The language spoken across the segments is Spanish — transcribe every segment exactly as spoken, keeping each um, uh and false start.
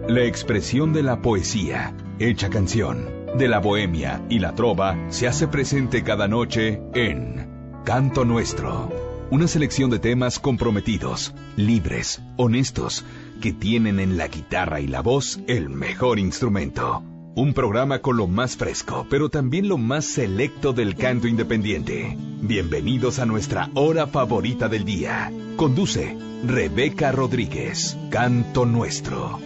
La expresión de la poesía, hecha canción, de la bohemia y la trova, se hace presente cada noche en Canto Nuestro. Una selección de temas comprometidos, libres, honestos, que tienen en la guitarra y la voz el mejor instrumento. Un programa con lo más fresco, pero también lo más selecto del canto independiente. Bienvenidos a nuestra hora favorita del día. Conduce Rebeca Rodríguez. Canto Nuestro.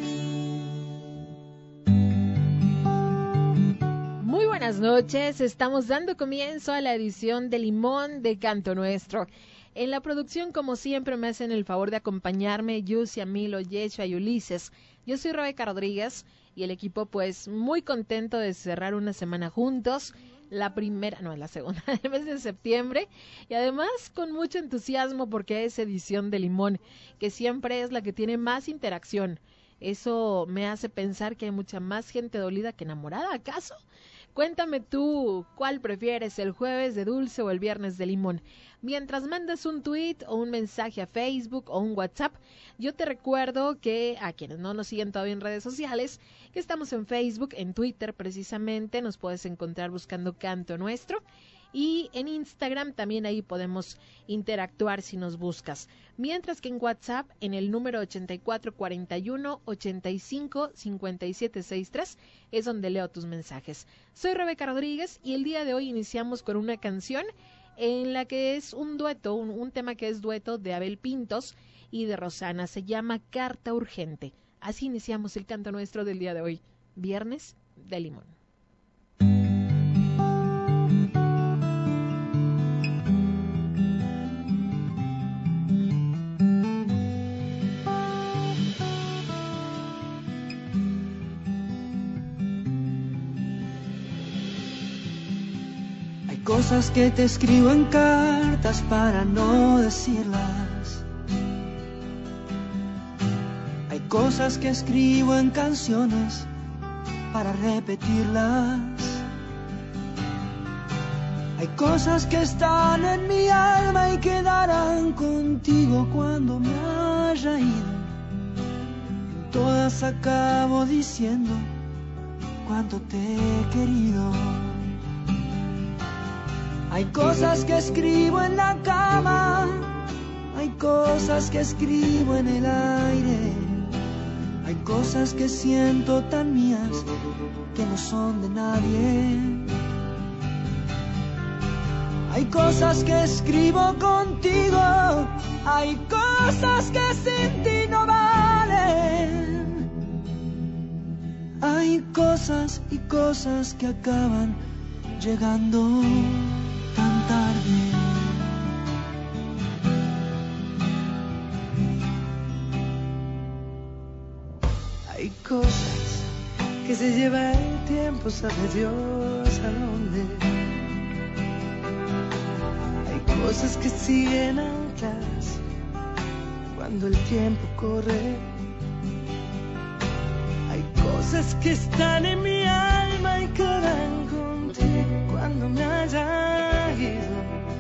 Muy buenas noches. Estamos dando comienzo a la edición de Limón de Canto Nuestro. En la producción, como siempre, me hacen el favor de acompañarme Yusia, Milo, Yeshua y Ulises. Yo soy Rebeca Rodríguez y el equipo, pues, muy contento de cerrar una semana juntos. La primera, no, la segunda del mes de septiembre. Y además con mucho entusiasmo porque es edición de Limón, que siempre es la que tiene más interacción. Eso me hace pensar que hay mucha más gente dolida que enamorada, ¿acaso? Cuéntame tú, ¿cuál prefieres, el jueves de dulce o el viernes de limón? Mientras mandas un tweet o un mensaje a Facebook o un WhatsApp, yo te recuerdo que a quienes no nos siguen todavía en redes sociales, que estamos en Facebook, en Twitter precisamente, nos puedes encontrar buscando Canto Nuestro. Y en Instagram también ahí podemos interactuar si nos buscas. Mientras que en WhatsApp, en el número ochenta y cuatro cuarenta y uno, ochenta y cinco, cincuenta y siete sesenta y tres, es donde leo tus mensajes. Soy Rebeca Rodríguez y el día de hoy iniciamos con una canción en la que es un dueto, un, un tema que es dueto de Abel Pintos y de Rosana. Se llama Carta Urgente. Así iniciamos el Canto Nuestro del día de hoy, viernes de Limón. Cosas que te escribo en cartas para no decirlas. Hay cosas que escribo en canciones para repetirlas. Hay cosas que están en mi alma y quedarán contigo cuando me haya ido. En todas acabo diciendo cuánto te he querido. Hay cosas que escribo en la cama, hay cosas que escribo en el aire, hay cosas que siento tan mías que no son de nadie. Hay cosas que escribo contigo, hay cosas que sin ti no valen. Hay cosas y cosas que acaban llegando tan tarde. Hay cosas que se lleva el tiempo, sabe Dios a dónde. Hay cosas que siguen atrás cuando el tiempo corre. Hay cosas que están en mi alma y quedan contigo cuando me haya ido.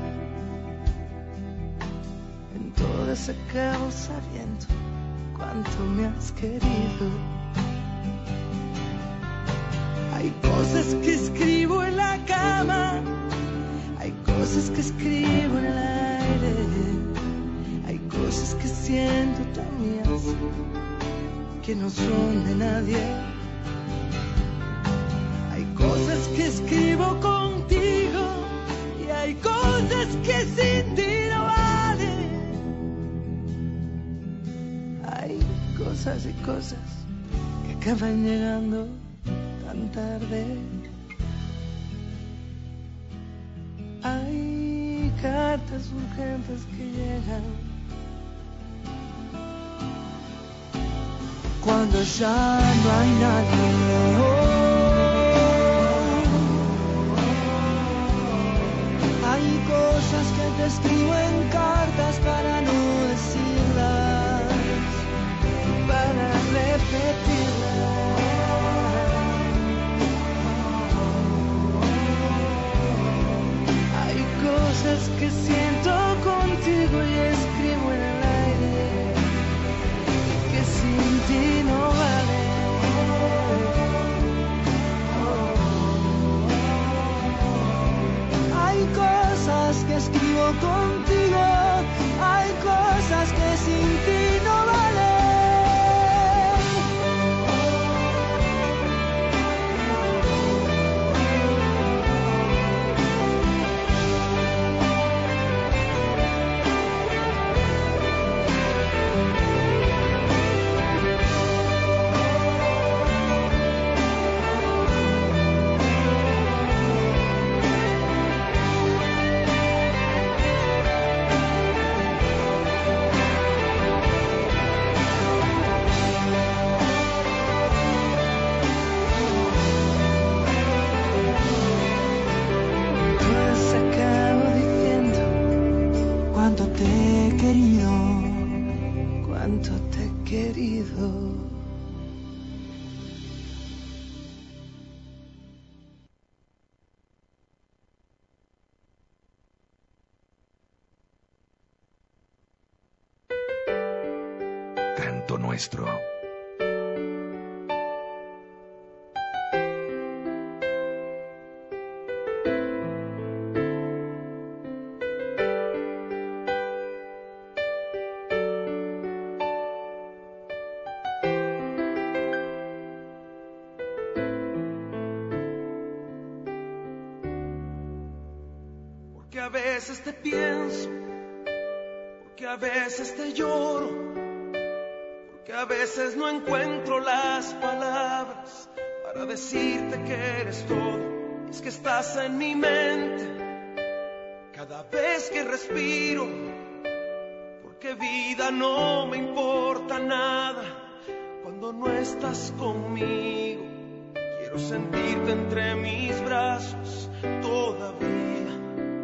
En todas acabo sabiendo cuánto me has querido. Hay cosas que escribo en la cama, hay cosas que escribo en el aire, hay cosas que siento tan mías que no son de nadie. Hay cosas que escribo contigo y hay cosas que sin ti no valen. Hay cosas y cosas que acaban llegando tan tarde. Hay cartas urgentes que llegan cuando ya no hay nadie. Oh. Hay cosas que te escribo en cartas para no decirlas, para repetirlas. Hay cosas que siento contigo y escribo en el aire que sin ti no valen. mío, cuánto te he querido. Canto Nuestro. Porque a veces te pienso, porque a veces te lloro, porque a veces no encuentro las palabras para decirte que eres todo. Es que estás en mi mente cada vez que respiro, porque vida no me importa nada cuando no estás conmigo. Quiero sentirte entre mis brazos todavía,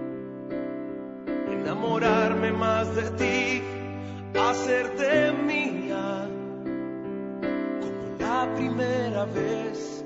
enamorarme más de ti, hacerte mía como la primera vez.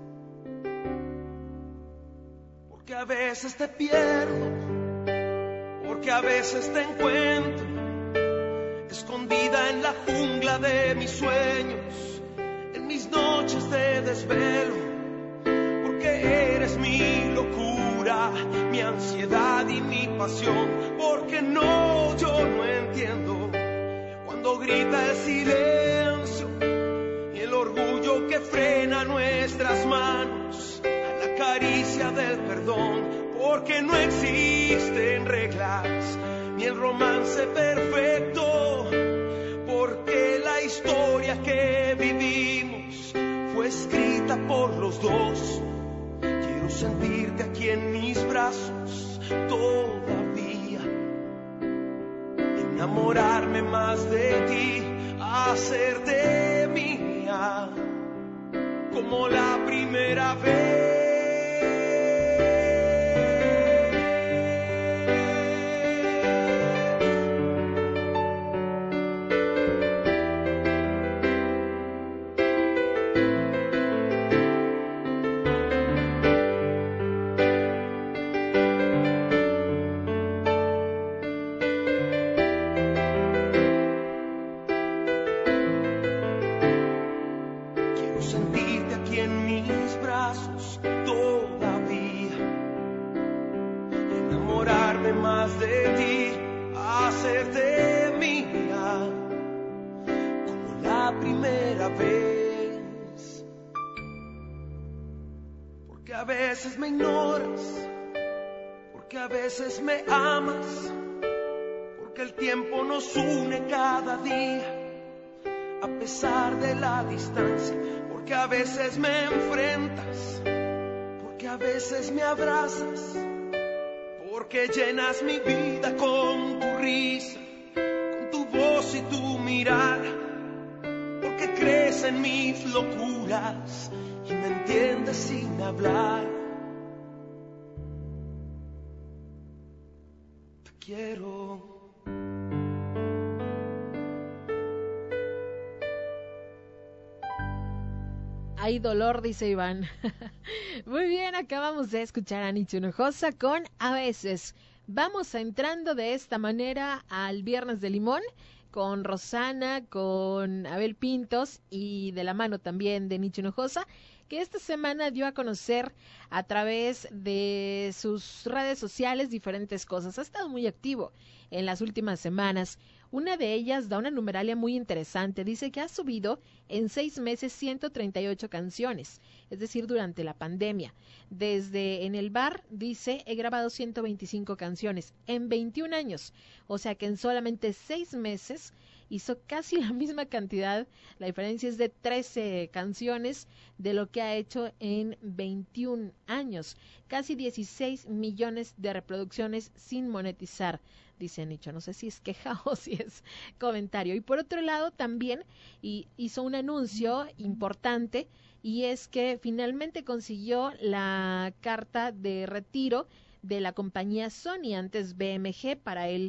Porque a veces te pierdo, porque a veces te encuentro escondida en la jungla de mis sueños, en mis noches de desvelo, porque eres mi locura, mi ansiedad y mi pasión. Porque no, yo no entiendo cuando grita el silencio y el orgullo que frena nuestras manos a la caricia del perdón. Porque no existen reglas ni el romance perfecto, porque la historia que vivimos fue escrita por los dos. Quiero sentirte aquí en mis brazos todavía, enamorarme más de ti, hacerte mía como la primera vez. A veces me ignoras, porque a veces me amas, porque el tiempo nos une cada día, a pesar de la distancia. Porque a veces me enfrentas, porque a veces me abrazas, porque llenas mi vida con tu risa, con tu voz y tu mirada, porque crees en mis locuras y me entiendes sin hablar. Te quiero. Hay dolor, dice Iván. Muy bien, acabamos de escuchar a Nicho Hinojosa con A Veces. Vamos entrando de esta manera al Viernes de Limón, con Rosana, con Abel Pintos y de la mano también de Nicho Hinojosa, que esta semana dio a conocer a través de sus redes sociales diferentes cosas. Ha estado muy activo en las últimas semanas. Una de ellas da una numeralia muy interesante. Dice que ha subido en seis meses ciento treinta y ocho canciones, es decir, durante la pandemia. Desde En el Bar, dice, he grabado ciento veinticinco canciones en veintiún años. O sea que en solamente seis meses hizo casi la misma cantidad. La diferencia es de trece canciones de lo que ha hecho en veintiún años. Casi dieciséis millones de reproducciones sin monetizar, dice Nicho. No sé si es queja o si es comentario. Y por otro lado también y hizo un anuncio importante, y es que finalmente consiguió la carta de retiro de la compañía Sony, antes B M G, para él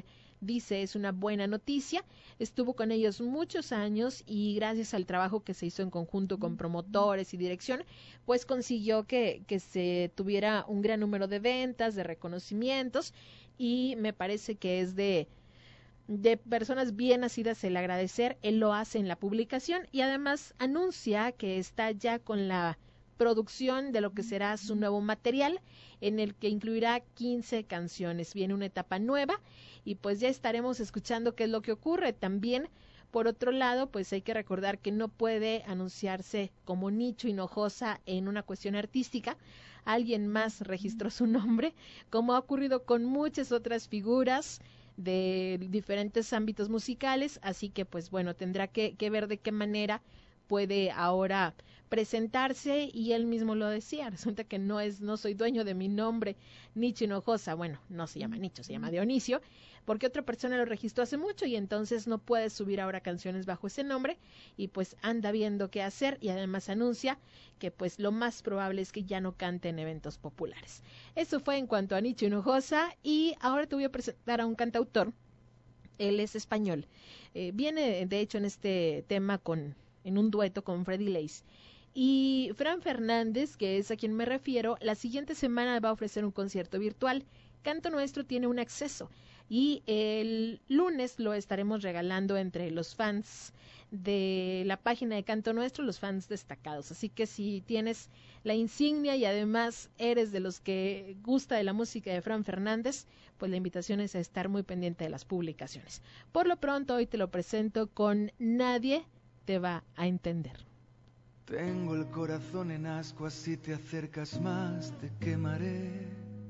dice es una buena noticia. Estuvo con ellos muchos años y gracias al trabajo que se hizo en conjunto con promotores y dirección, pues consiguió que, que se tuviera un gran número de ventas, de reconocimientos, y me parece que es de, de personas bien nacidas el agradecer. Él lo hace en la publicación y además anuncia que está ya con la producción de lo que será su nuevo material, en el que incluirá quince canciones. Viene una etapa nueva y pues ya estaremos escuchando qué es lo que ocurre. También, por otro lado, pues hay que recordar que no puede anunciarse como Nicho Hinojosa en una cuestión artística. Alguien más registró su nombre, como ha ocurrido con muchas otras figuras de diferentes ámbitos musicales, así que pues bueno, tendrá que, que ver de qué manera puede ahora presentarse, y él mismo lo decía, resulta que no es, no soy dueño de mi nombre, Nicho Hinojosa. Bueno, no se llama Nicho, se llama Dionisio, porque otra persona lo registró hace mucho y entonces no puede subir ahora canciones bajo ese nombre, y pues anda viendo qué hacer, y además anuncia que pues lo más probable es que ya no cante en eventos populares. Eso fue en cuanto a Nicho Hinojosa, y ahora te voy a presentar a un cantautor. Él es español, eh, viene de hecho en este tema con en un dueto con Freddy Lace. Y Fran Fernández, que es a quien me refiero, la siguiente semana va a ofrecer un concierto virtual. Canto Nuestro tiene un acceso y el lunes lo estaremos regalando entre los fans de la página de Canto Nuestro, los fans destacados. Así que si tienes la insignia y además eres de los que gusta de la música de Fran Fernández, pues la invitación es a estar muy pendiente de las publicaciones. Por lo pronto, hoy te lo presento con Nadie te va a entender. Tengo el corazón en ascuas, si te acercas más te quemaré.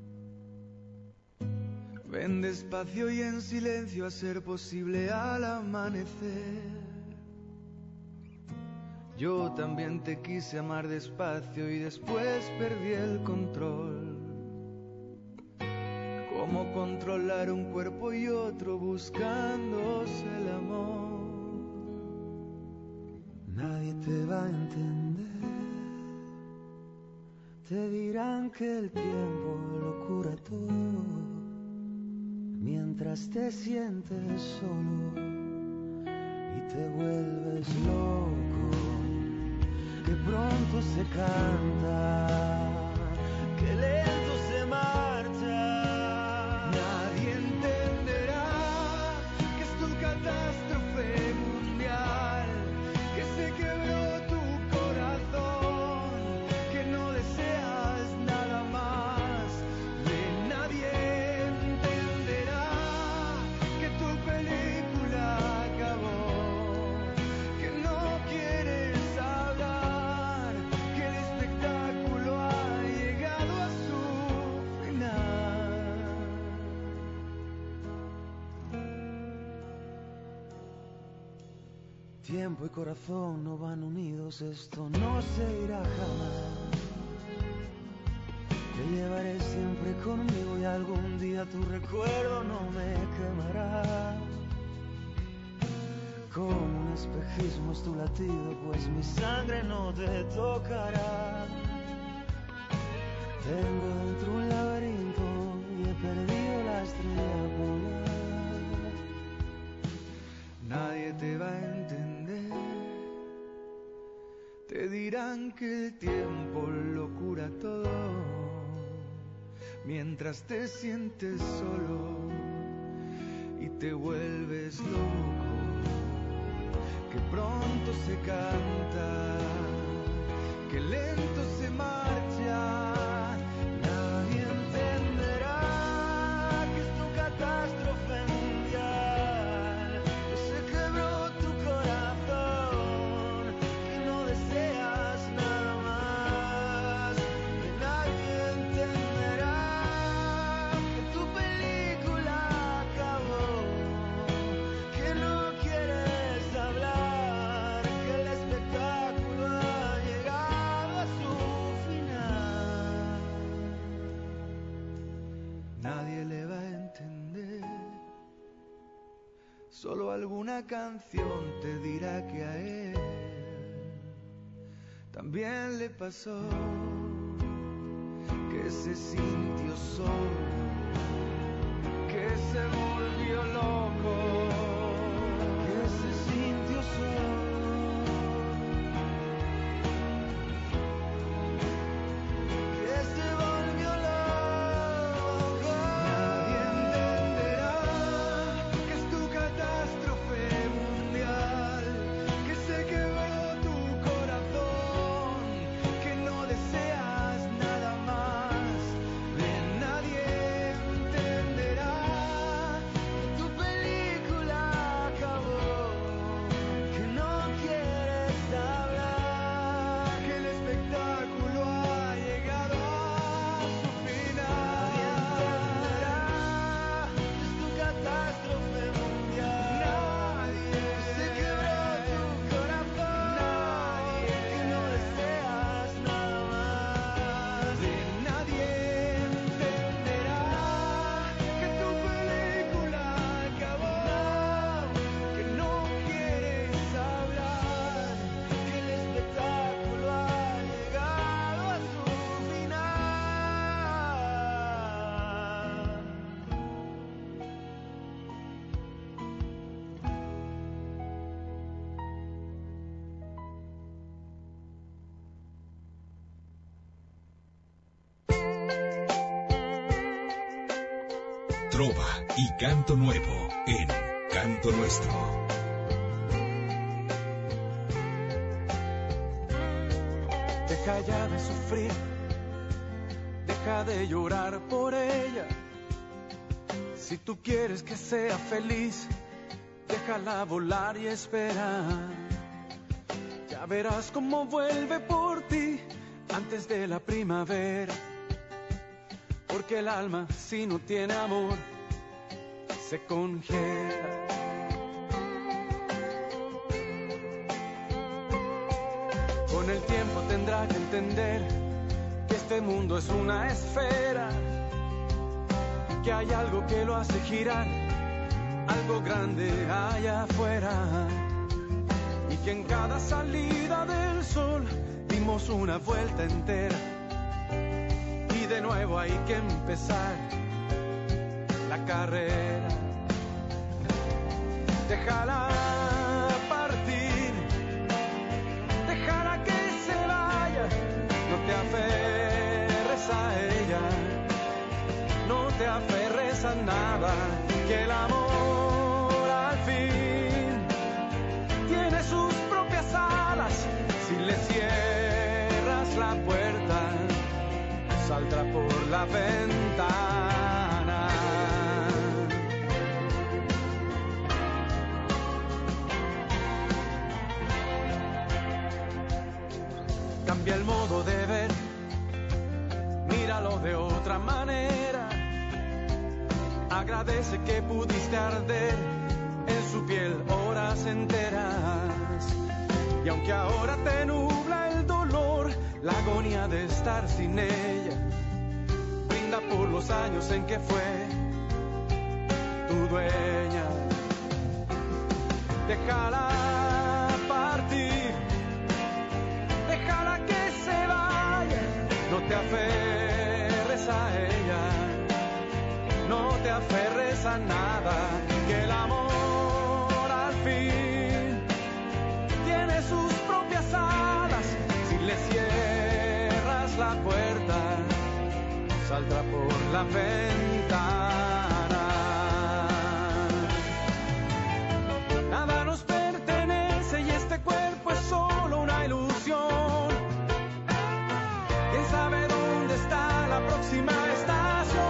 Ven despacio y en silencio, a ser posible al amanecer. Yo también te quise amar despacio y después perdí el control. ¿Cómo controlar un cuerpo y otro buscándose el amor? Nadie te va a entender. Te dirán que el tiempo lo cura todo, mientras te sientes solo y te vuelves loco. Que pronto se canta, que lento se marcha. Nadie entenderá que es tu catástrofe mundial, que se quebró tu corazón, que no deseas nada más. De nadie entenderá que tu película acabó, que no quieres hablar, que el espectáculo ha llegado a su final. Tiempo y corazón no van unidos, esto no se irá jamás. Te llevaré siempre conmigo y algún día tu recuerdo no me quemará. Como un espejismo es tu latido, pues mi sangre no te tocará. Tengo dentro un laberinto y he perdido la estrella polar. Nadie te va a entender. Te dirán que el tiempo lo cura todo, mientras te sientes solo y te vuelves loco. Que pronto se canta, que lento se marcha. Nadie entenderá que es tu catástrofe mundial, que se quebró tu corazón, que no deseas nada más. Que nadie entenderá que tu película acabó, que no quieres hablar, que el espectáculo ha llegado a su final. Nadie le va a entender. Solo alguna canción te dirá que a él también le pasó, que se sintió solo, que se volvió loco, que se sintió solo, que se volvió loco. Nadie entenderá que es tu catástrofe mundial, que se quebró tu corazón, que no deseas nada más. De nadie entenderá que tu película acabó, que no quieres hablar, que el espectáculo ha llegado a su final. Nadie entenderá que es tu catástrofe mundial. Nadie. Se quebró tu corazón. Nadie. Que no deseas nada más. De nadie entenderá que tu película acabó, que no quieres hablar, que el espectáculo ha llegado a su final. Trova y canto nuevo en Canto Nuestro. Deja ya de sufrir, deja de llorar por ella. Si tú quieres que sea feliz, déjala volar y esperar. Ya verás cómo vuelve por ti antes de la primavera. Porque el alma, si no tiene amor, se congela. Con el tiempo tendrá que entender que este mundo es una esfera, que hay algo que lo hace girar, algo grande allá afuera, y que en cada salida del sol dimos una vuelta entera, y de nuevo hay que empezar la carrera. Déjala partir, déjala que se vaya, no te aferres a ella, no te aferres a nada, que el amor al fin tiene sus propias alas. Si le cierras la puerta, saldrá por la ventana. Cambia el modo de ver, míralo de otra manera. Agradece que pudiste arder en su piel horas enteras. Y aunque ahora te nubla el dolor, la agonía de estar sin ella, brinda por los años en que fue tu dueña. Déjala partir, déjala que se vaya, no te aferres a ella, no te aferres a nada, que el amor al fin tiene sus propias alas. Si le cierras la puerta, saldrá por la ventana. Nada nos pertenece y este cuerpo es solo una ilusión. ¿Quién sabe dónde está la próxima estación?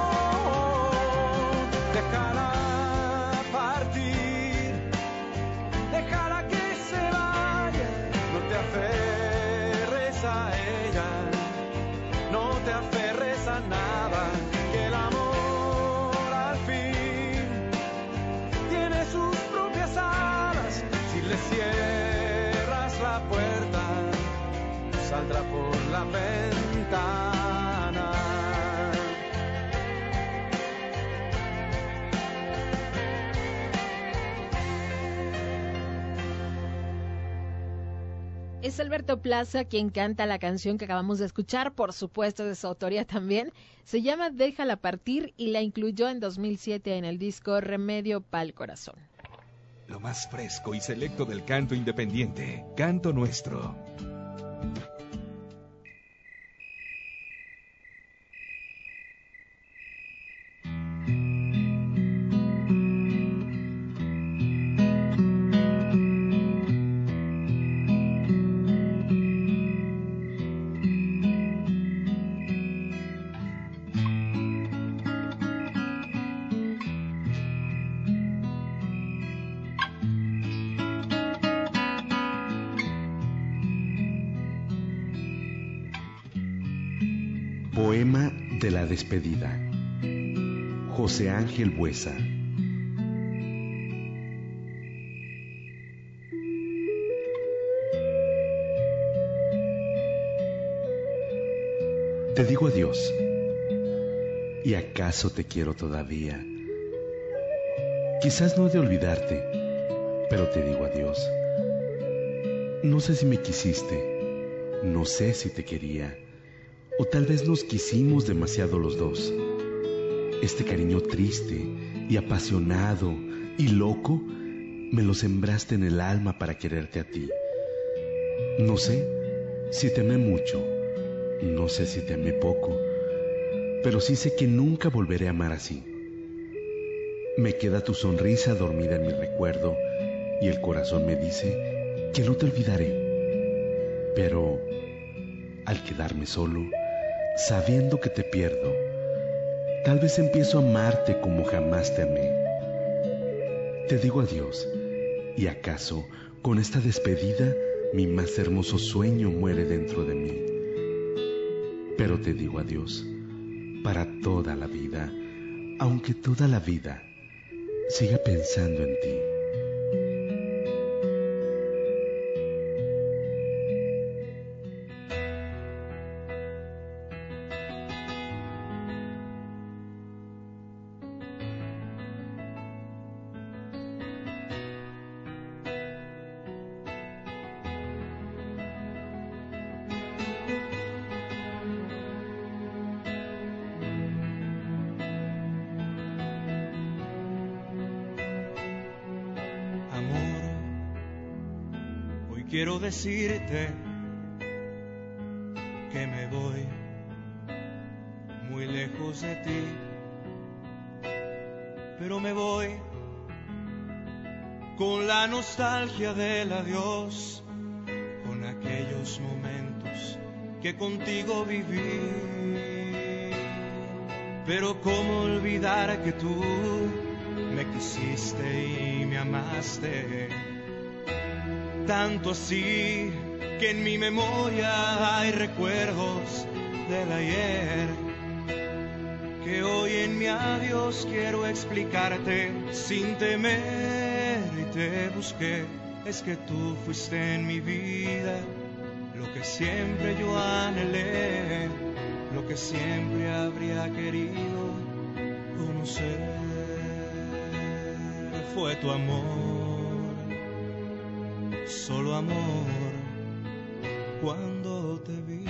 Déjala partir, déjala que se vaya, no te aferres a ella, no te aferres a nada, que el amor al fin tiene sus propias alas. Si le cierras la puerta, saldrá por la ventana. Es Alberto Plaza quien canta la canción que acabamos de escuchar, por supuesto de su autoría también. Se llama Déjala Partir y la incluyó en dos mil siete en el disco Remedio pa'l Corazón. Lo más fresco y selecto del canto independiente, Canto Nuestro. Poema de la despedida. José Ángel Buesa. Te digo adiós, y acaso te quiero todavía. Quizás no he de olvidarte, pero te digo adiós. No sé si me quisiste, no sé si te quería. O tal vez nos quisimos demasiado los dos. Este cariño triste y apasionado y loco me lo sembraste en el alma para quererte a ti. No sé si te amé mucho, no sé si te amé poco, pero sí sé que nunca volveré a amar así. Me queda tu sonrisa dormida en mi recuerdo y el corazón me dice que no te olvidaré. Pero al quedarme solo, sabiendo que te pierdo, tal vez empiezo a amarte como jamás te amé. Te digo adiós, y acaso con esta despedida mi más hermoso sueño muere dentro de mí. Pero te digo adiós, para toda la vida, aunque toda la vida siga pensando en ti. Quiero decirte que me voy muy lejos de ti, pero me voy con la nostalgia del adiós, con aquellos momentos que contigo viví. Pero cómo olvidar que tú me quisiste y me amaste, tanto así que en mi memoria hay recuerdos del ayer, que hoy en mi adiós quiero explicarte sin temer y te busqué. Es que tú fuiste en mi vida lo que siempre yo anhelé, lo que siempre habría querido conocer. Fue tu amor, solo amor, cuando te vi.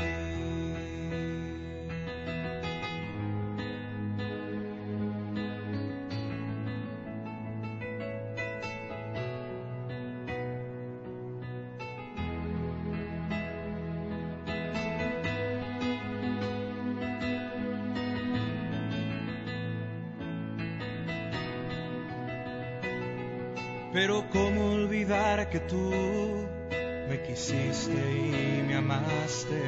Pero cómo olvidar que tú me quisiste y me amaste,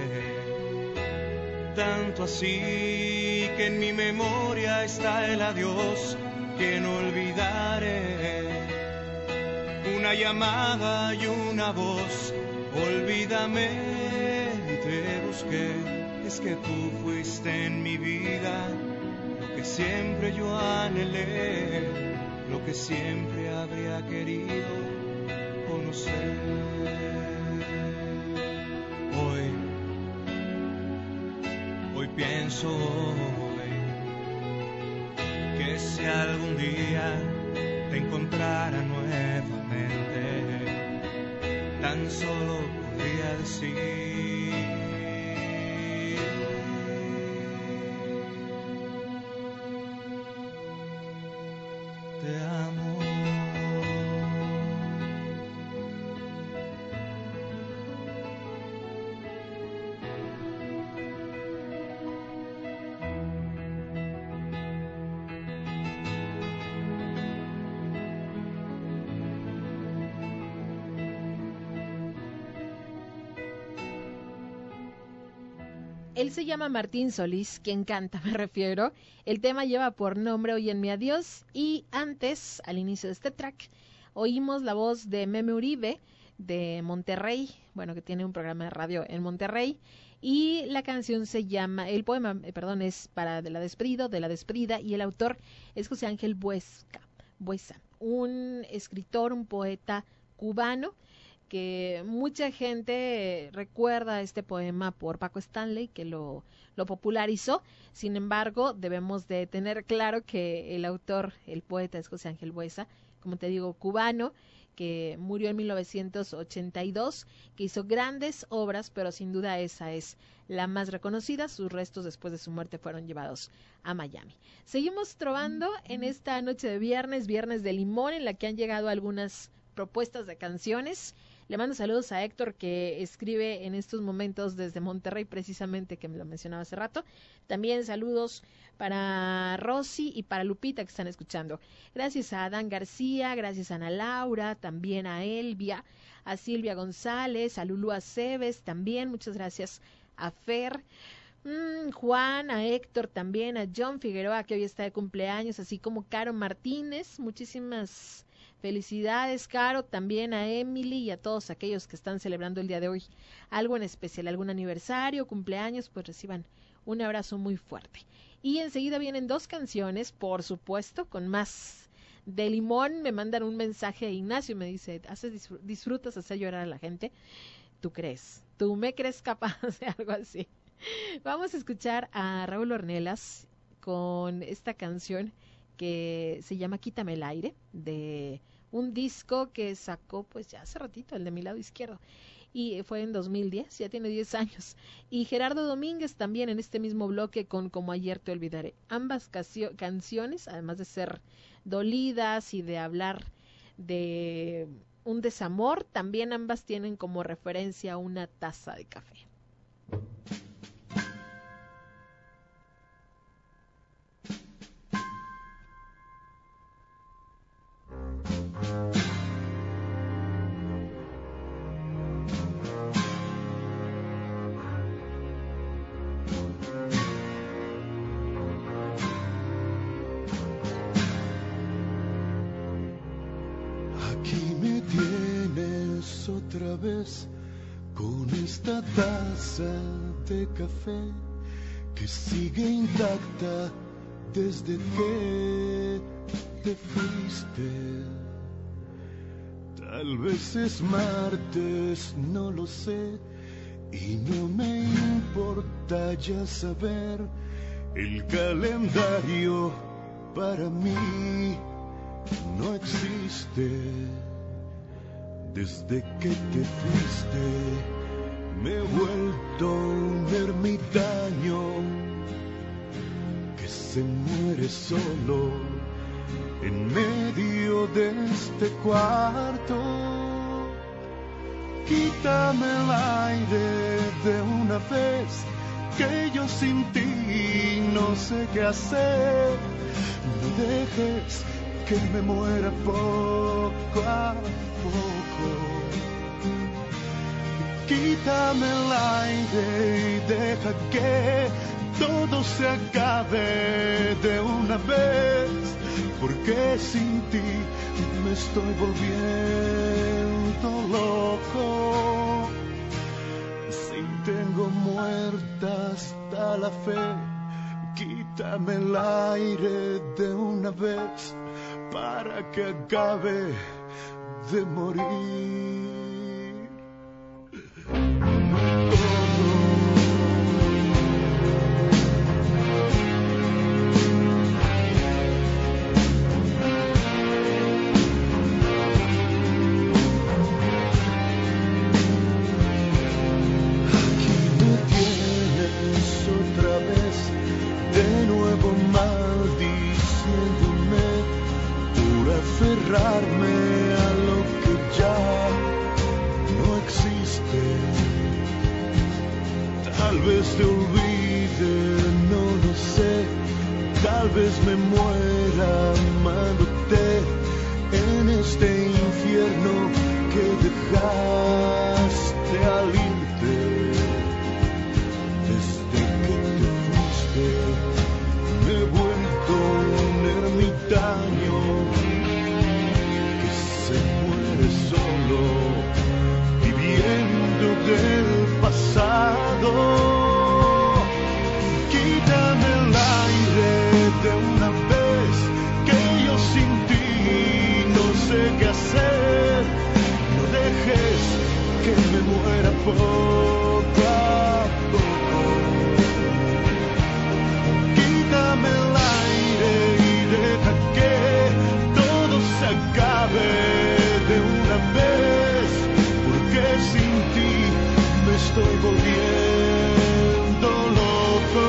tanto así que en mi memoria está el adiós que no olvidaré. Una llamada y una voz, olvídame y te busqué. Es que tú fuiste en mi vida lo que siempre yo anhelé, lo que siempre habría querido conocer. Hoy, hoy pienso hoy, que si algún día te encontrara nuevamente, tan solo querría decir. Te amo. Él se llama Martín Solís, quien canta, me refiero. El tema lleva por nombre Óyenme a Dios. Y antes, al inicio de este track, oímos la voz de Meme Uribe, de Monterrey, bueno, que tiene un programa de radio en Monterrey. Y la canción se llama, el poema, eh, perdón, es para de la despedida, de la despedida, y el autor es José Ángel Buesca, Buesa, un escritor, un poeta cubano, que mucha gente recuerda este poema por Paco Stanley, que lo, lo popularizó. Sin embargo, debemos de tener claro que el autor, el poeta, es José Ángel Buesa, como te digo, cubano, que murió en mil novecientos ochenta y dos, que hizo grandes obras, pero sin duda esa es la más reconocida. Sus restos después de su muerte fueron llevados a Miami. Seguimos trovando en esta noche de viernes, viernes de limón, en la que han llegado algunas propuestas de canciones. Le mando saludos a Héctor, que escribe en estos momentos desde Monterrey, precisamente, que me lo mencionaba hace rato. También saludos para Rosy y para Lupita, que están escuchando. Gracias a Adán García, gracias a Ana Laura, también a Elvia, a Silvia González, a Lulú Aceves, también muchas gracias a Fer, mm, Juan, a Héctor también, a John Figueroa, que hoy está de cumpleaños, así como Caro Martínez, muchísimas felicidades, Caro, también a Emily y a todos aquellos que están celebrando el día de hoy algo en especial, algún aniversario, cumpleaños, pues reciban un abrazo muy fuerte. Y enseguida vienen dos canciones, por supuesto, con más de limón. Me mandan un mensaje a Ignacio y me dice, ¿haces disfrutas hacer llorar a la gente? ¿Tú crees? ¿Tú me crees capaz de algo así? Vamos a escuchar a Raúl Ornelas con esta canción que se llama Quítame el aire, de un disco que sacó pues ya hace ratito, el de Mi lado izquierdo, y fue en dos mil diez, ya tiene diez años. Y Gerardo Domínguez también en este mismo bloque con Como ayer te olvidaré. Ambas cancio- canciones, además de ser dolidas y de hablar de un desamor, también ambas tienen como referencia una taza de café. Otra vez con esta taza de café que sigue intacta desde que te fuiste. Tal vez es martes, no lo sé, y no me importa ya saber. El calendario para mí no existe. Desde que te fuiste me he vuelto un ermitaño que se muere solo en medio de este cuarto. Quítame el aire de una vez, que yo sin ti no sé qué hacer. No dejes que me muera poco a poco. Quítame el aire y deja que todo se acabe de una vez, porque sin ti me estoy volviendo loco. Si tengo muerta hasta la fe, quítame el aire de una vez para que acabe de morir. vez me muera amándote en este infierno que dejaste al irte. Desde que te fuiste me he vuelto un ermitaño que se muere solo viviendo del pasado. Quítame el aire de una vez, que yo sin ti no sé qué hacer. No dejes que me muera poco a poco. Quítame el aire y deja que todo se acabe de una vez, porque sin ti me estoy volviendo loco.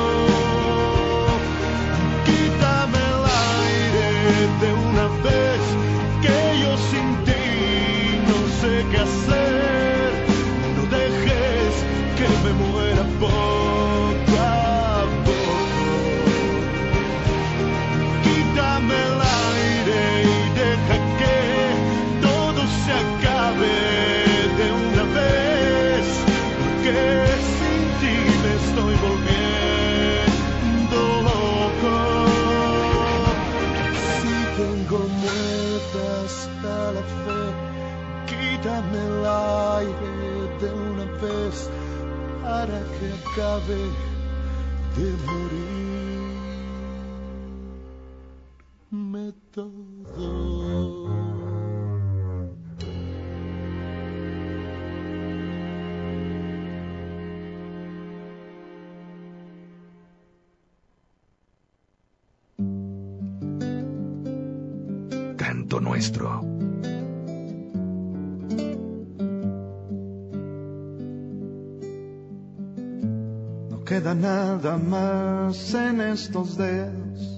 Quítame el aire de una vez, que yo sin ti no sé qué hacer. No dejes que me muera poco a poco. Quítame el aire y deja que todo se acabe de una vez, porque sin ti me estoy volviendo loco. Si tengo muerta hasta la fe, quítame el aire de una vez para que acabe de morirme todo. Canto Nuestro. No queda nada más en estos dedos.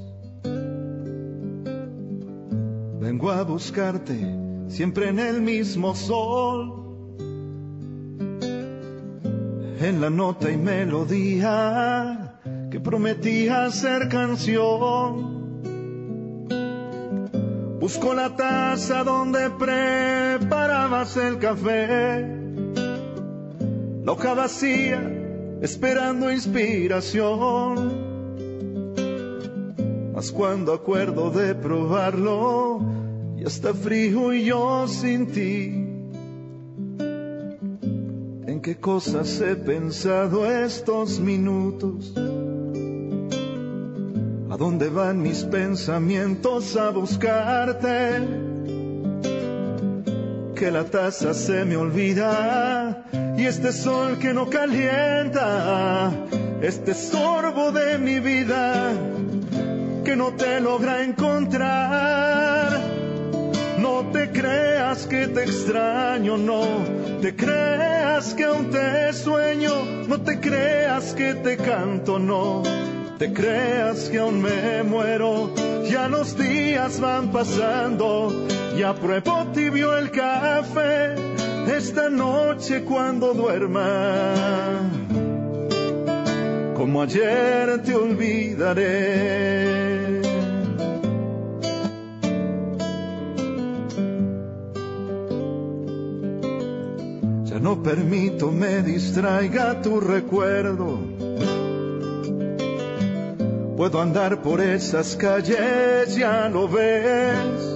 Vengo a buscarte siempre en el mismo sol, en la nota y melodía que prometía ser canción. Busco la taza donde preparabas el café, la hoja vacía esperando inspiración. Mas cuando acuerdo de probarlo, ya está frío y yo sin ti. ¿En qué cosas he pensado estos minutos? ¿A dónde van mis pensamientos a buscarte? Que la taza se me olvida y este sol que no calienta, este sorbo de mi vida que no te logra encontrar. No te creas que te extraño, no te creas que aún te sueño, no te creas que te canto, no te creas que aún me muero. Ya los días van pasando, ya pruebo tibio el café esta noche cuando duerma. Como ayer te olvidaré. Ya no permito me distraiga tu recuerdo. Puedo andar por esas calles, ya lo ves.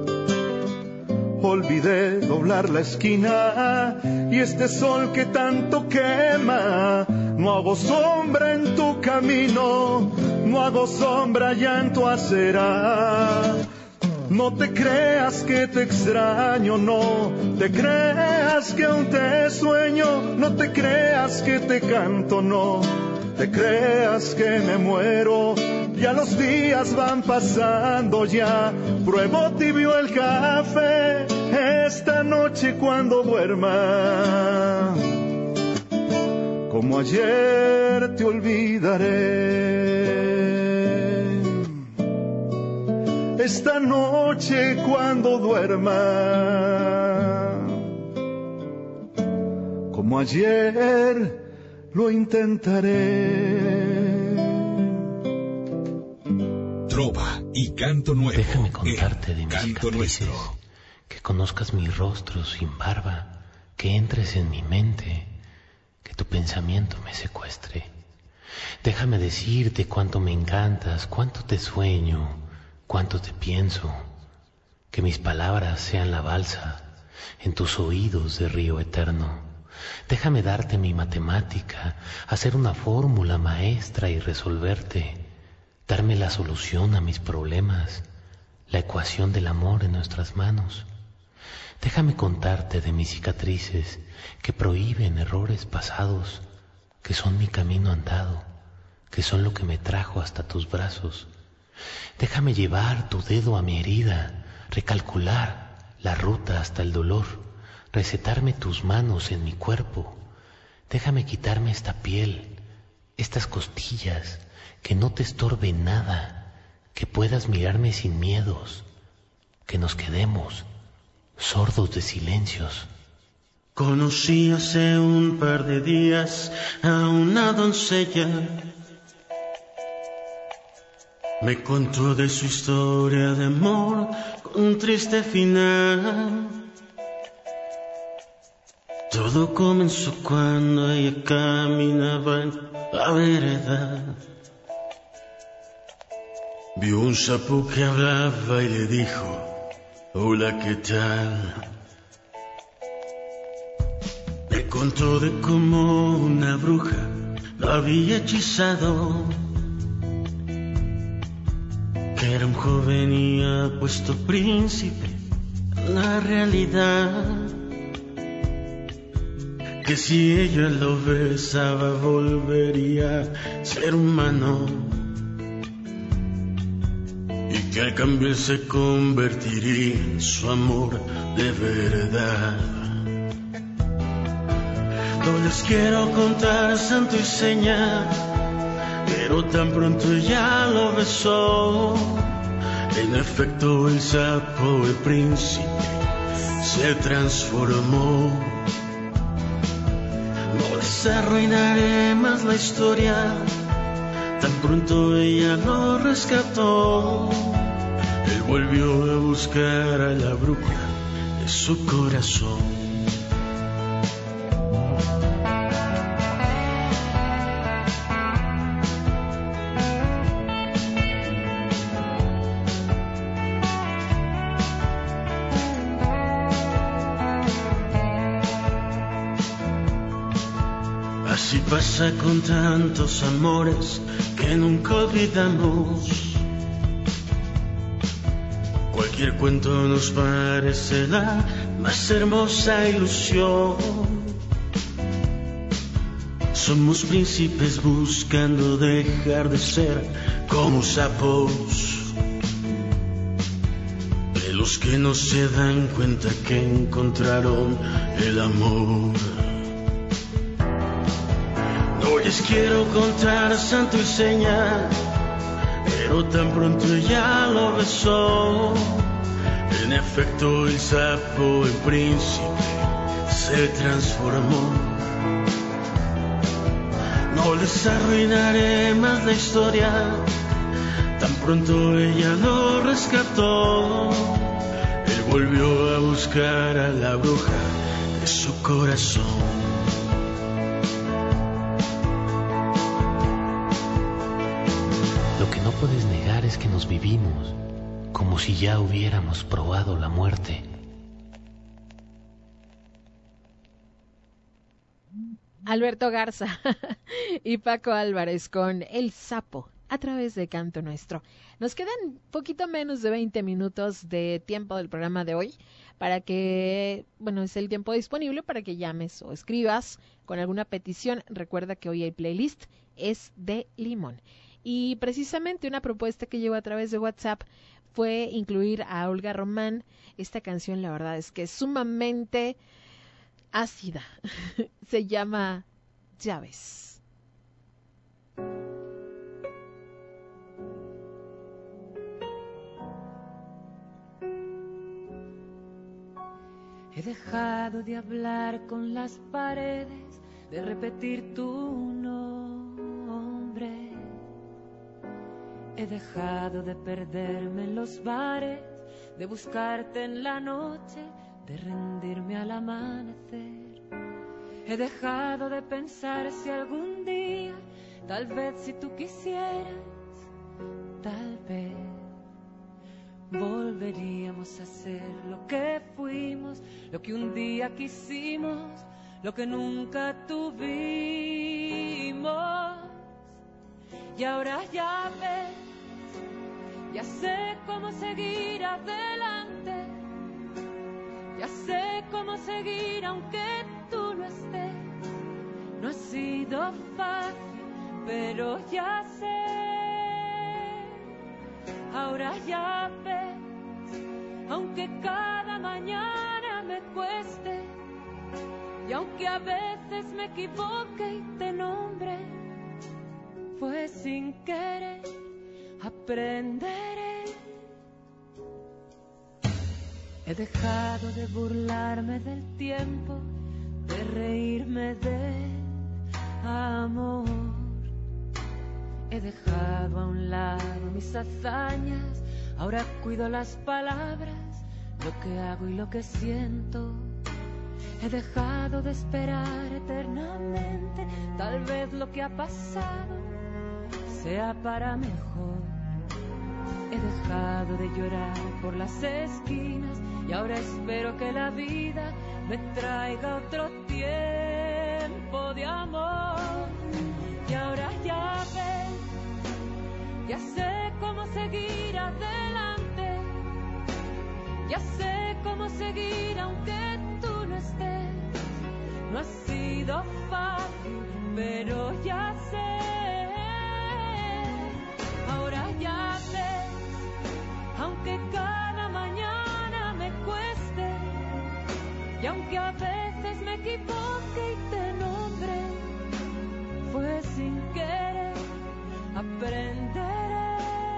Olvidé doblar la esquina y este sol que tanto quema. No hago sombra en tu camino, no hago sombra ya en tu acera. No te creas que te extraño, no te creas que aún te sueño, no te creas que te canto, no te creas que me muero. Ya los días van pasando, ya pruebo tibio el café esta noche cuando duerma. Como ayer te olvidaré. Esta noche cuando duerma. Como ayer lo intentaré. trova y canto nuevo. Déjame contarte de mis Canto cicatrices, Nuestro. que conozcas mi rostro sin barba, que entres en mi mente, que tu pensamiento me secuestre. Déjame decirte cuánto me encantas, cuánto te sueño, cuánto te pienso, que mis palabras sean la balsa en tus oídos de río eterno. Déjame darte mi matemática, hacer una fórmula maestra y resolverte, darme la solución a mis problemas, la ecuación del amor en nuestras manos. Déjame contarte de mis cicatrices que prohíben errores pasados, que son mi camino andado, que son lo que me trajo hasta tus brazos. Déjame llevar tu dedo a mi herida, recalcular la ruta hasta el dolor, recetarme tus manos en mi cuerpo. Déjame quitarme esta piel, estas costillas, que no te estorbe nada, que puedas mirarme sin miedos, que nos quedemos sordos de silencios. Conocí hace un par de días a una doncella. Me contó de su historia de amor con triste final. Todo comenzó cuando ella caminaba en la vereda. Vio un sapo que hablaba y le dijo: hola, ¿qué tal? Me contó de cómo una bruja lo había hechizado, que era un joven y apuesto príncipe en la realidad, que si ella lo besaba volvería a ser humano, y que al cambio él se convertiría en su amor de verdad. No les quiero contar santo y seña, pero tan pronto ella lo besó, en efecto el sapo, el príncipe, se transformó. No les arruinaré más la historia, tan pronto ella lo rescató. Él volvió a buscar a la bruja de su corazón. Así pasa con tantos amores que nunca olvidamos. Cualquier cuento nos parece la más hermosa ilusión. Somos príncipes buscando dejar de ser como sapos, de los que no se dan cuenta que encontraron el amor. No les quiero contar santo y seña, pero tan pronto ella lo besó. En efecto el sapo, el príncipe, se transformó. No les arruinaré más la historia, tan pronto ella lo rescató. Él volvió a buscar a la bruja de su corazón. Lo que no puedes negar es que nos vivimos como si ya hubiéramos probado la muerte. Alberto Garza y Paco Álvarez con El Sapo a través de Canto Nuestro. Nos quedan poquito menos de veinte minutos de tiempo del programa de hoy para que, bueno, es el tiempo disponible para que llames o escribas con alguna petición. Recuerda que hoy el playlist es de Limón. Y precisamente una propuesta que llegó a través de WhatsApp fue incluir a Olga Román. Esta canción, la verdad, es que es sumamente ácida. Se llama Llaves. He dejado de hablar con las paredes, de repetir tu nombre. He He dejado de perderme en los bares, de buscarte en la noche, de rendirme al amanecer. He dejado de pensar si algún día, tal vez si tú quisieras, tal vez volveríamos a ser lo que fuimos, lo que un día quisimos, lo que nunca tuvimos. Y ahora ya ves, ya sé cómo seguir adelante, ya sé cómo seguir aunque tú no estés. No ha sido fácil, pero ya sé. Ahora ya ves, aunque cada mañana me cueste, y aunque a veces me equivoque y te nombre, fue sin querer, aprenderé. He dejado de burlarme del tiempo, de reírme del amor. He dejado a un lado mis hazañas, ahora cuido las palabras, lo que hago y lo que siento. He dejado de esperar eternamente, tal vez lo que ha pasado sea para mejor. He dejado de llorar por las esquinas y ahora espero que la vida me traiga otro tiempo de amor. Y ahora ya ves, ya sé cómo seguir adelante, ya sé cómo seguir aunque tú no estés. No ha sido fácil, pero ya sé. Ahora ya ves, aunque cada mañana me cueste, y aunque a veces me equivoque y te nombre, fue sin querer, aprenderé.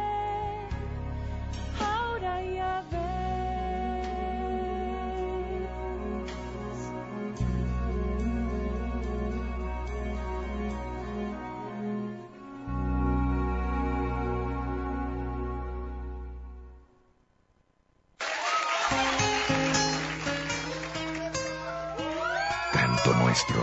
Ahora ya ves. Canto Nuestro.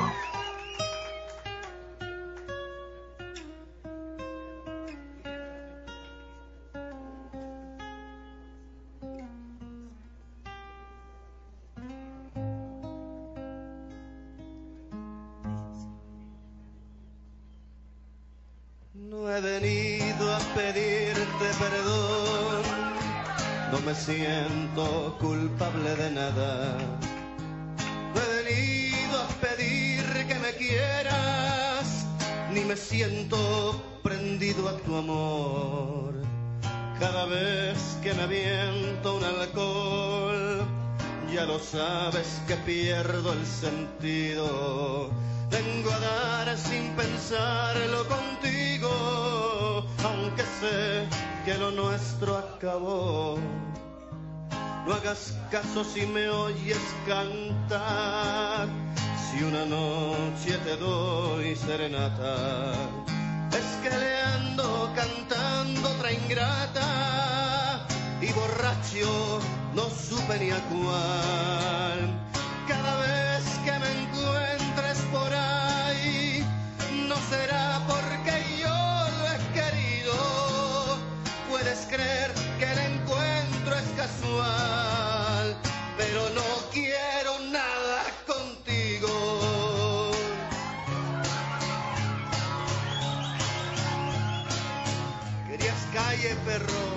No he venido a pedirte perdón, no me siento culpable de nada. No he venido a pedir que me quieras, ni me siento prendido a tu amor. Cada vez que me aviento un alcohol, ya lo sabes que pierdo el sentido. Vengo a dar sin pensarlo contigo, aunque sé que lo nuestro acabó. No hagas caso si me oyes cantar, si una noche te doy serenata. Es que le ando cantando otra ingrata, y borracho no supe ni a cuál. Cada vez que me encuentres por ahí, no será porque yo lo he querido. Puedes creer que el encuentro es casual, pero no quiero nada contigo. Querías calle, perro.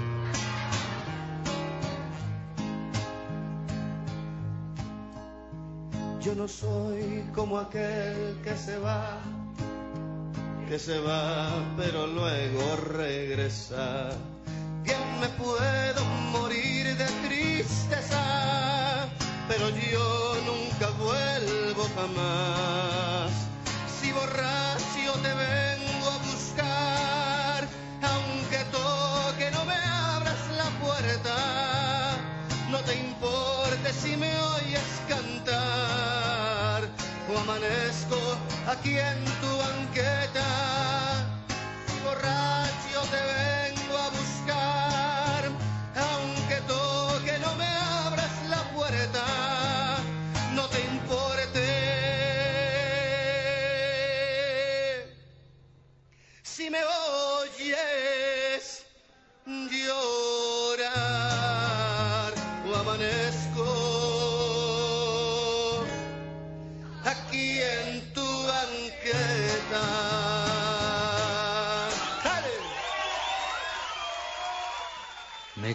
Yo no soy como aquel que se va, que se va pero luego regresa. Bien me puedo morir de tristeza, pero yo nunca vuelvo jamás. Si borracho te vengo a buscar, aunque toque no me abras la puerta. No te importe si me oyes cantar, o amanezco aquí en tu banqueta. Si borracho te vengo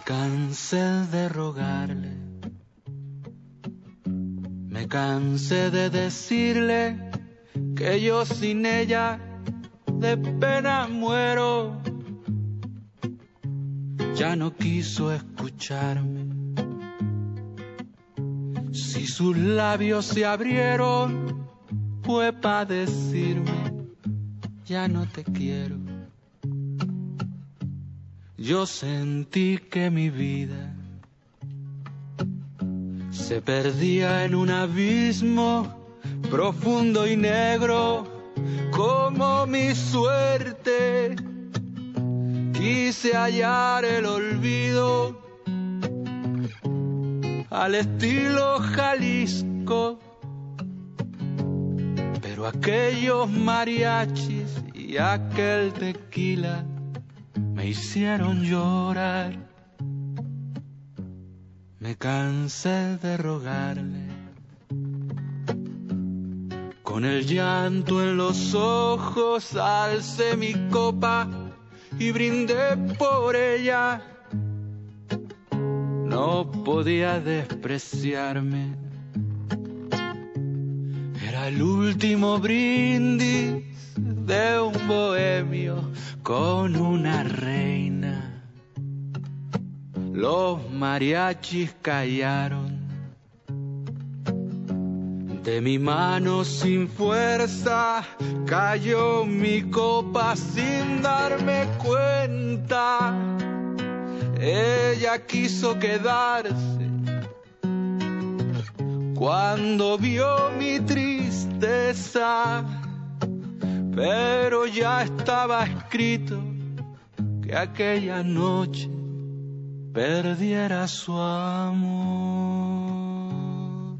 cansé de rogarle, me cansé de decirle que yo sin ella de pena muero. Ya no quiso escucharme. Si sus labios se abrieron, fue pa' decirme, ya no te quiero. Yo sentí que mi vida se perdía en un abismo profundo y negro como mi suerte. Quise hallar el olvido al estilo Jalisco, pero aquellos mariachis y aquel tequila me hicieron llorar. Me cansé de rogarle, con el llanto en los ojos alcé mi copa y brindé por ella. No podía despreciarme, era el último brindis de un bohemio con una reina. Los mariachis callaron, de mi mano sin fuerza cayó mi copa sin darme cuenta. Ella quiso quedarse cuando vio mi tristeza, pero ya estaba escrito que aquella noche perdiera su amor.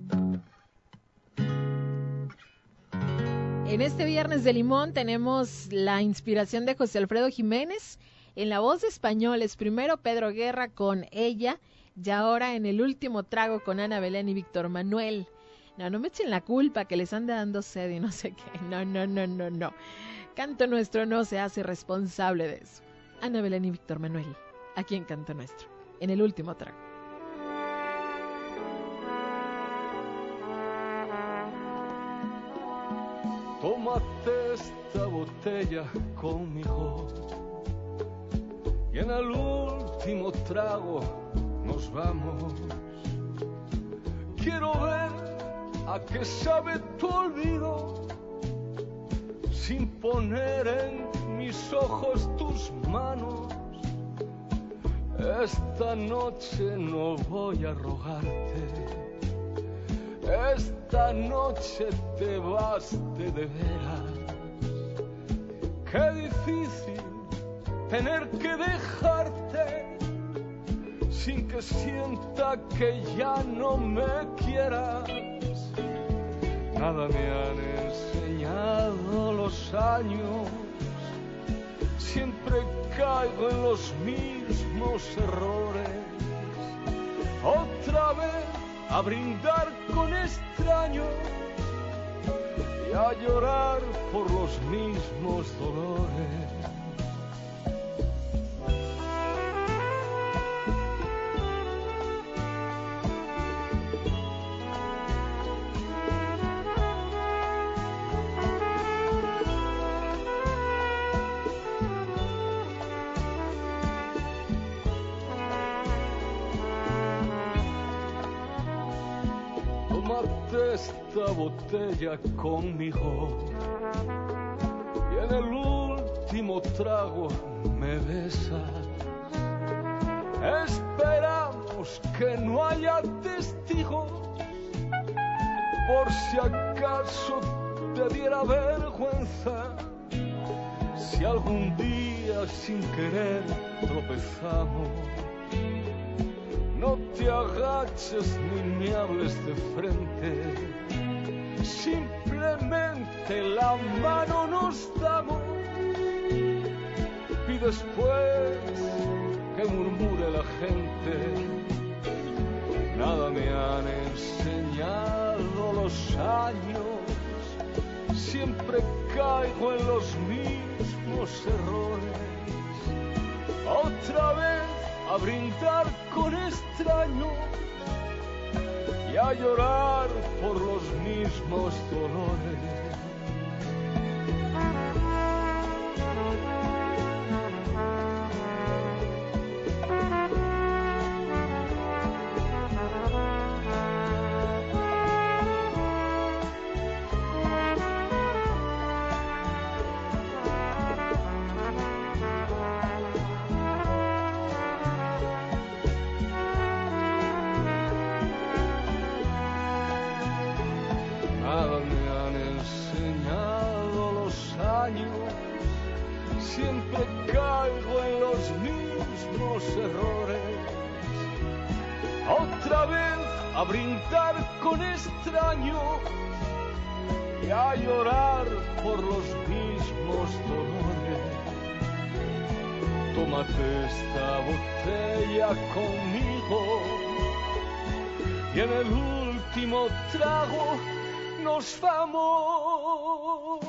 En este Viernes de Limón tenemos la inspiración de José Alfredo Jiménez. En la voz de españoles, primero Pedro Guerra con Ella, y ahora en el último trago con Ana Belén y Víctor Manuel. No, no me echen la culpa que les anda dando sed y no sé qué. No, no, no, no, no. Canto Nuestro no se hace responsable de eso. Ana Belén y Víctor Manuel, aquí en Canto Nuestro, en el último trago. Tómate esta botella conmigo y en el último trago nos vamos. Quiero ver a qué sabe tu olvido sin poner en mis ojos tus manos. Esta noche no voy a rogarte, esta noche te vas de veras. Qué difícil tener que dejarte sin que sienta que ya no me quieras. Nada me han enseñado los años, siempre caigo en los mismos errores. Otra vez a brindar con extraños y a llorar por los mismos dolores. Esta botella conmigo y en el último trago me besas. Esperamos que no haya testigos por si acaso te diera vergüenza. Si algún día sin querer tropezamos, no te agaches ni me hables de frente, simplemente la mano nos damos y después que murmure la gente. Nada me han enseñado los años, siempre caigo en los mismos errores. Otra vez a brindar con extraños y a llorar por los mismos dolores. Siempre caigo en los mismos errores. Otra vez a brindar con extraños y a llorar por los mismos dolores. Tómate esta botella conmigo y en el último trago nos vamos.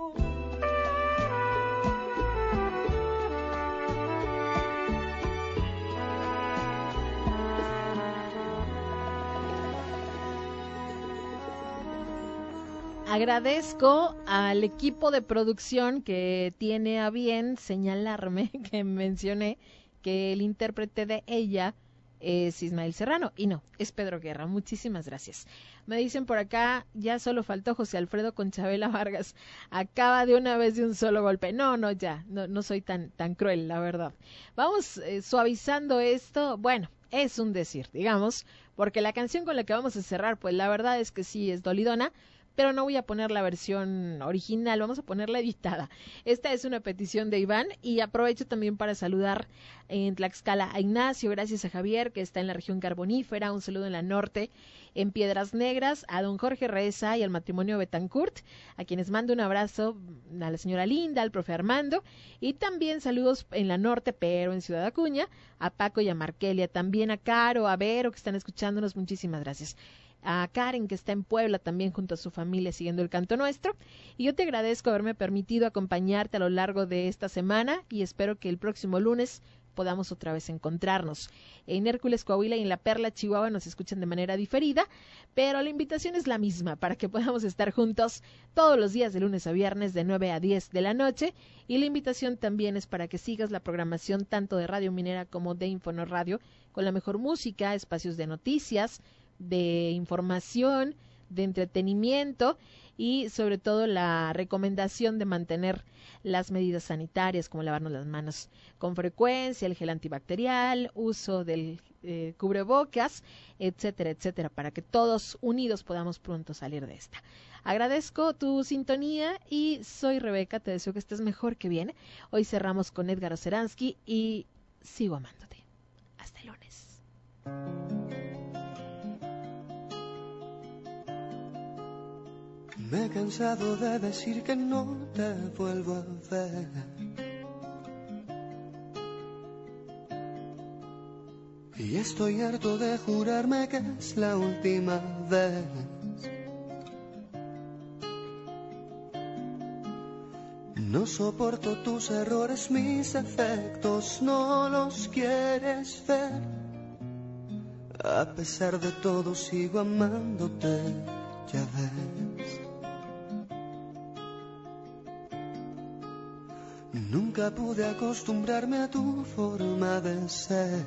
Agradezco al equipo de producción que tiene a bien señalarme que mencioné que el intérprete de ella es Ismael Serrano, y no, es Pedro Guerra. Muchísimas gracias. Me dicen por acá, ya solo faltó José Alfredo con Chabela Vargas. Acaba de una vez de un solo golpe. No, no, ya, no, no soy tan, tan cruel, la verdad. Vamos eh, suavizando esto. Bueno, es un decir, digamos, porque la canción con la que vamos a cerrar, pues la verdad es que sí es dolidona, pero no voy a poner la versión original, vamos a ponerla editada. Esta es una petición de Iván y aprovecho también para saludar en Tlaxcala a Ignacio, gracias a Javier, que está en la región carbonífera, un saludo en la norte, en Piedras Negras, a don Jorge Reza y al matrimonio Betancourt, a quienes mando un abrazo, a la señora Linda, al profe Armando, y también saludos en la norte, pero en Ciudad Acuña, a Paco y a Markelia, también a Caro, a Vero, que están escuchándonos, muchísimas gracias. A Karen, que está en Puebla también junto a su familia siguiendo el Canto Nuestro, y yo te agradezco haberme permitido acompañarte a lo largo de esta semana y espero que el próximo lunes podamos otra vez encontrarnos. En Hércules, Coahuila y en La Perla, Chihuahua nos escuchan de manera diferida, pero la invitación es la misma para que podamos estar juntos todos los días de lunes a viernes de nueve a diez de la noche, y la invitación también es para que sigas la programación tanto de Radio Minera como de Infonor Radio con la mejor música, espacios de noticias, de información, de entretenimiento y sobre todo la recomendación de mantener las medidas sanitarias como lavarnos las manos con frecuencia, el gel antibacterial, uso del eh, cubrebocas, etcétera, etcétera, para que todos unidos podamos pronto salir de esta. Agradezco tu sintonía y soy Rebeca, te deseo que estés mejor que bien. Hoy cerramos con Edgar Oceransky y sigo amándote. Hasta el lunes. Me he cansado de decir que no te vuelvo a ver. Y estoy harto de jurarme que es la última vez. No soporto tus errores, mis efectos, no los quieres ver. A pesar de todo sigo amándote, ya ves. Nunca pude acostumbrarme a tu forma de ser.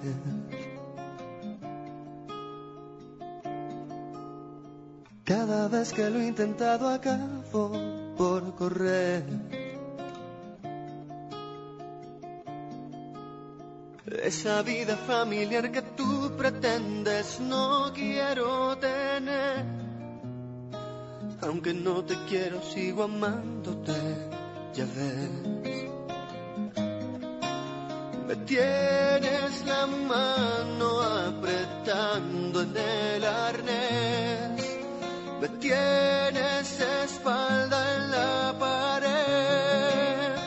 Cada vez que lo he intentado acabo por correr. Esa vida familiar que tú pretendes no quiero tener. Aunque no te quiero sigo amándote, ya ves. Me tienes la mano apretando en el arnés. Me tienes espalda en la pared.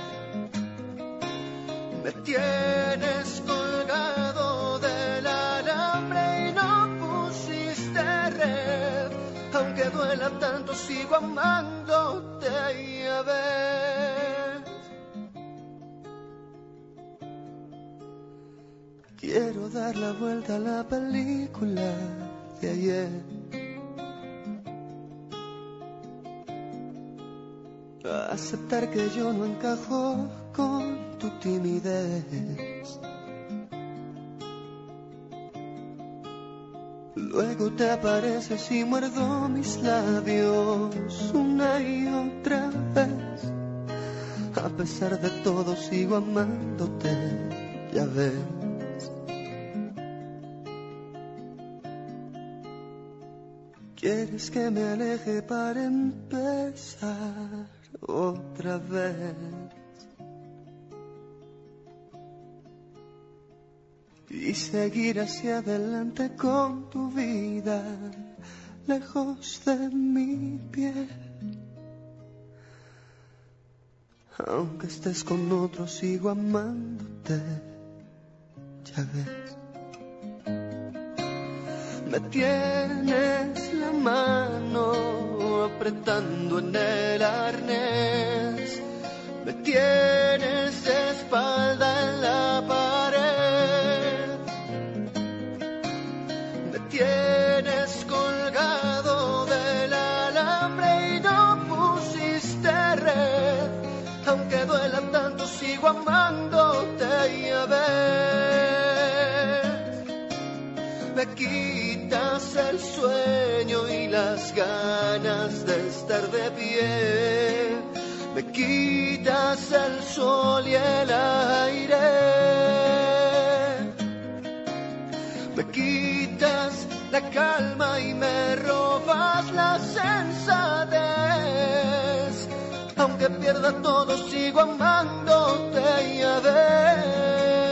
Me tienes colgado del alambre y no pusiste red. Aunque duela tanto sigo amándote, ya ves. Quiero dar la vuelta a la película de ayer. Aceptar que yo no encajo con tu timidez. Luego te apareces y muerdo mis labios una y otra vez. A pesar de todo sigo amándote, ya ves. Quieres que me aleje para empezar otra vez. Y seguir hacia adelante con tu vida, lejos de mi piel. Aunque estés con otro, sigo amándote, ya ves. Me tienes la mano apretando en el arnés. Me tienes de espalda en la pared. Me tienes colgado del alambre y no pusiste red. Aunque duela tanto, sigo amándote, ya ves. Me quitas el sueño y las ganas de estar de pie. Me quitas el sol y el aire. Me quitas la calma y me robas la sensatez. Aunque pierda todo, sigo amándote, ya ves.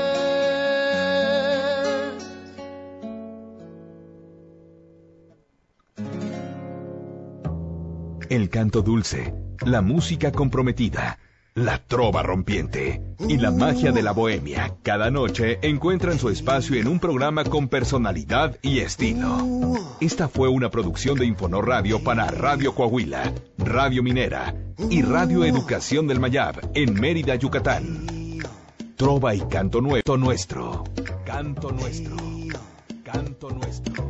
El canto dulce, la música comprometida, la trova rompiente y la magia de la bohemia. Cada noche encuentran su espacio en un programa con personalidad y estilo. Esta fue una producción de Infonor Radio para Radio Coahuila, Radio Minera y Radio Educación del Mayab en Mérida, Yucatán. Trova y canto nuestro, nuestro. Canto nuestro. Canto nuestro.